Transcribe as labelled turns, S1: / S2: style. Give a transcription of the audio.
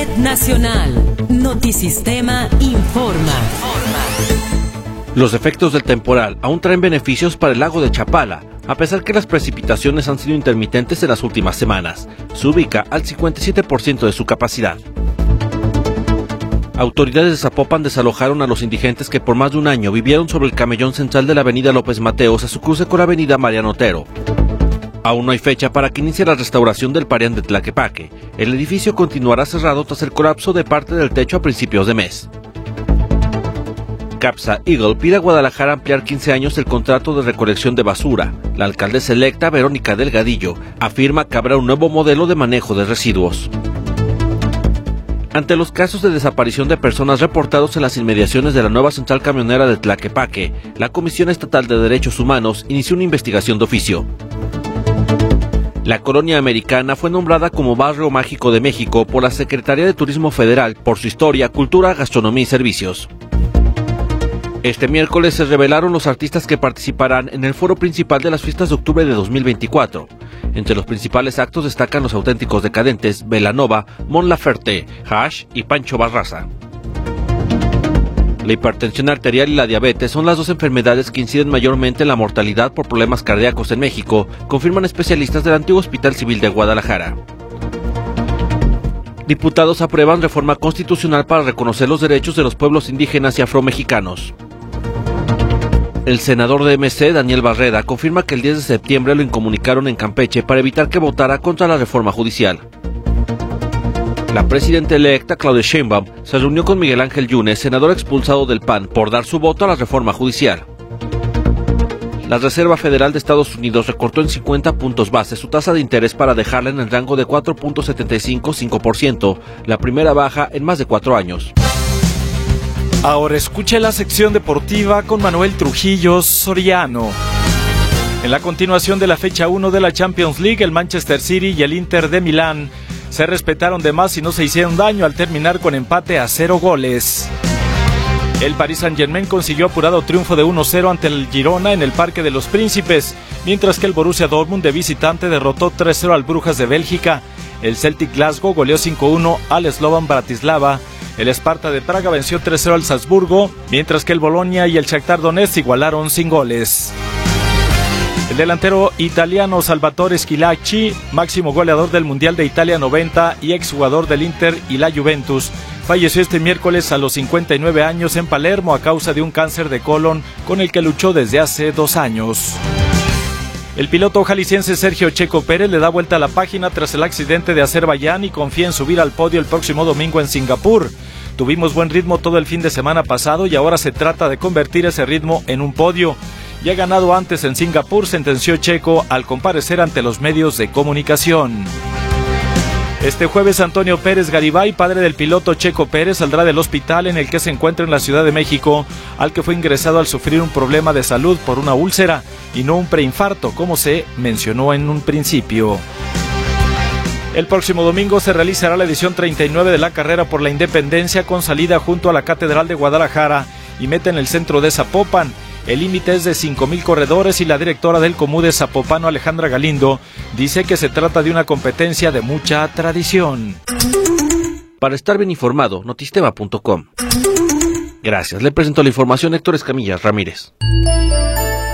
S1: Red Nacional. Notisistema informa.
S2: Los efectos del temporal aún traen beneficios para el lago de Chapala, a pesar que las precipitaciones han sido intermitentes en las últimas semanas. Se ubica al 57% de su capacidad. Autoridades de Zapopan desalojaron a los indigentes que por más de un año vivieron sobre el camellón central de la avenida López Mateos a su cruce con la avenida Mariano Otero. Aún no hay fecha para que inicie la restauración del Parián de Tlaquepaque. El edificio continuará cerrado tras el colapso de parte del techo a principios de mes. Capsa Eagle pide a Guadalajara ampliar 15 años el contrato de recolección de basura. La alcaldesa electa, Verónica Delgadillo, afirma que habrá un nuevo modelo de manejo de residuos. Ante los casos de desaparición de personas reportados en las inmediaciones de la nueva central camionera de Tlaquepaque, la Comisión Estatal de Derechos Humanos inició una investigación de oficio. La colonia americana fue nombrada como Barrio Mágico de México por la Secretaría de Turismo Federal por su historia, cultura, gastronomía y servicios. Este miércoles se revelaron los artistas que participarán en el foro principal de las fiestas de octubre de 2024. Entre los principales actos destacan los auténticos decadentes, Belanova, Mon Laferte, Hash y Pancho Barraza. La hipertensión arterial y la diabetes son las dos enfermedades que inciden mayormente en la mortalidad por problemas cardíacos en México, confirman especialistas del antiguo Hospital Civil de Guadalajara. Diputados aprueban reforma constitucional para reconocer los derechos de los pueblos indígenas y afromexicanos. El senador de MC, Daniel Barreda, confirma que el 10 de septiembre lo incomunicaron en Campeche para evitar que votara contra la reforma judicial. La presidenta electa, Claudia Sheinbaum, se reunió con Miguel Ángel Yunes, senador expulsado del PAN, por dar su voto a la reforma judicial. La Reserva Federal de Estados Unidos recortó en 50 puntos base su tasa de interés para dejarla en el rango de 4.755%, la primera baja en más de 4 años.
S3: Ahora escuche la sección deportiva con Manuel Trujillo Soriano. En la continuación de la fecha 1 de la Champions League, el Manchester City y el Inter de Milán se respetaron de más y no se hicieron daño al terminar con empate a 0 goles. El Paris Saint-Germain consiguió apurado triunfo de 1-0 ante el Girona en el Parque de los Príncipes, mientras que el Borussia Dortmund de visitante derrotó 3-0 al Brujas de Bélgica. El Celtic Glasgow goleó 5-1 al Slovan Bratislava. El Sparta de Praga venció 3-0 al Salzburgo, mientras que el Bologna y el Shakhtar Donetsk igualaron sin goles. El delantero italiano Salvatore Schillaci, máximo goleador del Mundial de Italia 90 y exjugador del Inter y la Juventus, falleció este miércoles a los 59 años en Palermo a causa de un cáncer de colon con el que luchó desde hace 2 años. El piloto jalisciense Sergio Checo Pérez le da vuelta a la página tras el accidente de Azerbaiyán y confía en subir al podio el próximo domingo en Singapur. Tuvimos buen ritmo todo el fin de semana pasado y ahora se trata de convertir ese ritmo en un podio. Ya ganado antes en Singapur, sentenció Checo al comparecer ante los medios de comunicación. Este jueves Antonio Pérez Garibay, padre del piloto Checo Pérez, saldrá del hospital en el que se encuentra en la Ciudad de México, al que fue ingresado al sufrir un problema de salud por una úlcera y no un preinfarto, como se mencionó en un principio. El próximo domingo se realizará la edición 39 de la Carrera por la Independencia con salida junto a la Catedral de Guadalajara y meta en el centro de Zapopan. El límite es de 5,000 corredores y la directora del Comude Zapopano, Alejandra Galindo, dice que se trata de una competencia de mucha tradición.
S2: Para estar bien informado, notistema.com. Gracias. Le presento la información Héctor Escamilla Ramírez.